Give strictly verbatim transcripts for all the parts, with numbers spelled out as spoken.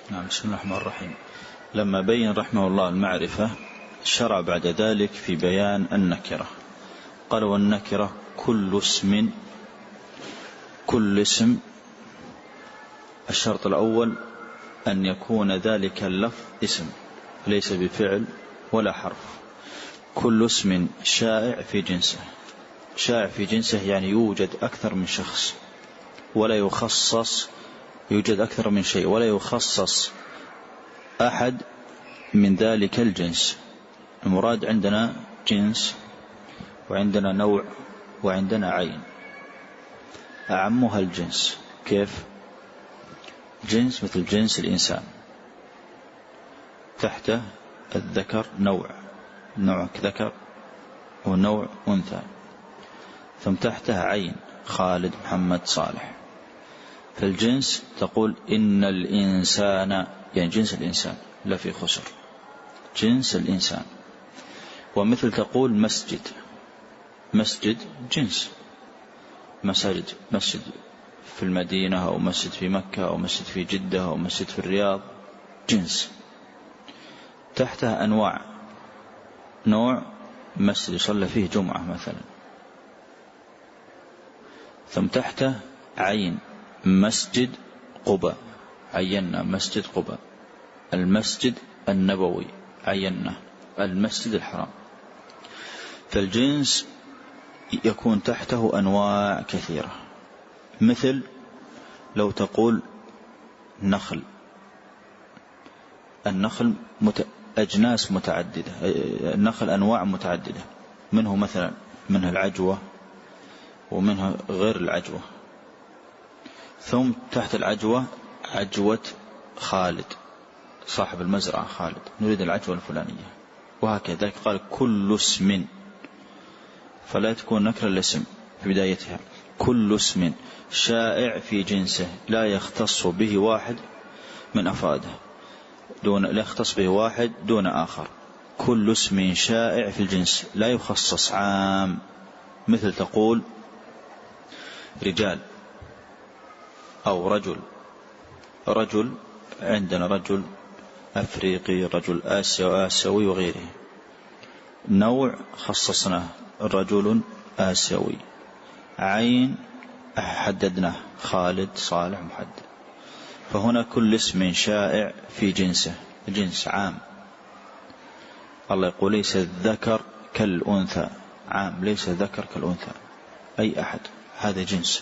نعم. بسم الله الرحمن الرحيم. لما بين رحمه الله المعرفة شرع بعد ذلك في بيان النكرة. قال والنكرة كل اسم كل اسم الشرط الأول أن يكون ذلك اللفظ اسم ليس بفعل ولا حرف. كل اسم شائع في جنسه. شائع في جنسه يعني يوجد أكثر من شخص ولا يخصص، يوجد أكثر من شيء ولا يخصص أحد من ذلك الجنس. المراد عندنا جنس وعندنا نوع وعندنا عين. أعمها الجنس. كيف؟ جنس مثل جنس الإنسان، تحته الذكر نوع، نوع ذكر ونوع أنثى، ثم تحته عين خالد محمد صالح. فالجنس تقول إن الإنسان، يعني جنس الإنسان لا في خسر، جنس الإنسان. ومثل تقول مسجد، مسجد جنس، مساجد، مسجد في المدينة أو مسجد في مكة أو مسجد في جدة أو مسجد في الرياض، جنس. تحتها أنواع، نوع مسجد يصلى فيه جمعة مثلا. ثم تحته عين مسجد قباء، عينا مسجد قباء. المسجد النبوي عينا، المسجد الحرام. فالجنس يكون تحته أنواع كثيرة. مثل لو تقول نخل، النخل مت... أجناس متعددة، النخل أنواع متعددة، منه مثلا منها العجوة ومنها غير العجوة. ثم تحت العجوة عجوة خالد صاحب المزرعة خالد، نريد العجوة الفلانية، وهكذا. قال كل اسم، فلا تكون نكرة الاسم في بدايتها. كل اسم شائع في جنسه لا يختص به واحد من أفراده، دون لا يختص به واحد دون آخر. كل اسم شائع في الجنس لا يخصص عام. مثل تقول رجال أو رجل. رجل عندنا رجل أفريقي، رجل آسيوي آسيوي وغيره. نوع خصصناه رجل آسيوي. عين حددناه خالد صالح محدد. فهنا كل اسم شائع في جنسه، جنس عام. الله يقول ليس الذكر كالأنثى، عام، ليس الذكر كالأنثى أي أحد، هذا جنس.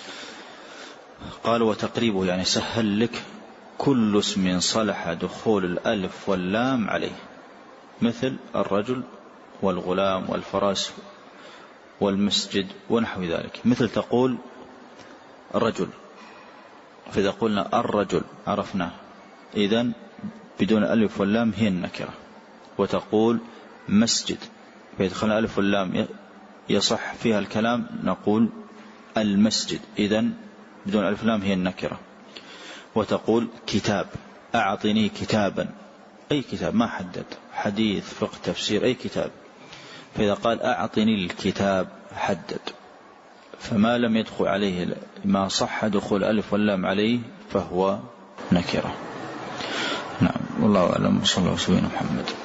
قال وتقريبه يعني سهل لك كل اسم صلح دخول الألف واللام عليه، مثل الرجل والغلام والفرس والمسجد ونحو ذلك. مثل تقول الرجل، فإذا قلنا الرجل عرفناه، إذن بدون ألف واللام هي النكرة. وتقول مسجد، فيدخل ألف واللام يصح فيها الكلام، نقول المسجد، إذن بدون ألف واللام هي النكرة. وتقول كتاب، أعطني كتابا، أي كتاب، ما حدد، حديث فقه تفسير أي كتاب. فإذا قال أعطني الكتاب حدد. فما لم يدخل عليه، ما صح دخول ألف واللام عليه فهو نكرة. نعم والله أعلم. صلى الله عليه وسلم محمد.